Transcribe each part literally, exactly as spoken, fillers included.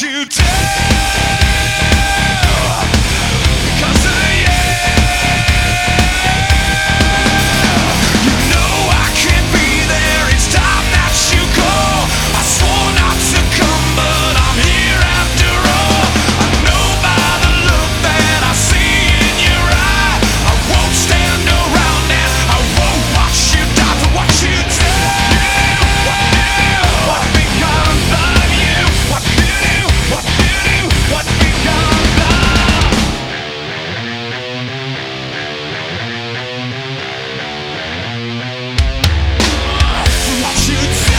you do. Because of you, you know I can't be there. It's time that you go. I swore not to come, but I'm here after all. I know by the look that I see in your eye, I won't stand around and I won't watch you die for what you do. What becomes of you? What you do? What you do? What becomes of? What you do?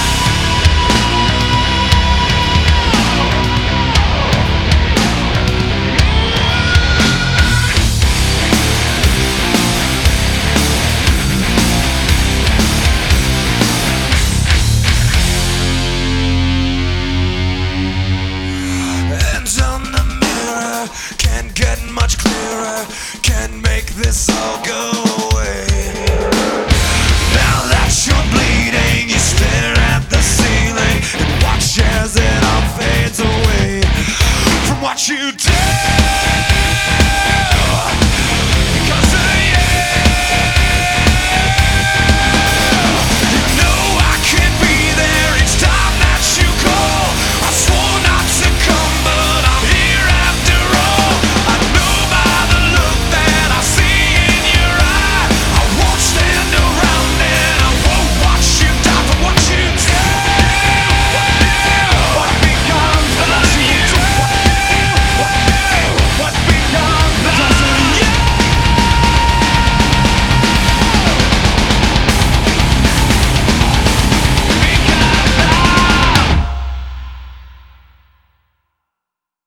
Hands on the mirror, can't get much clearer, can't make this all go away. Now that you're bleeding, you stare at the ceiling and watch as it all fades away from what you did.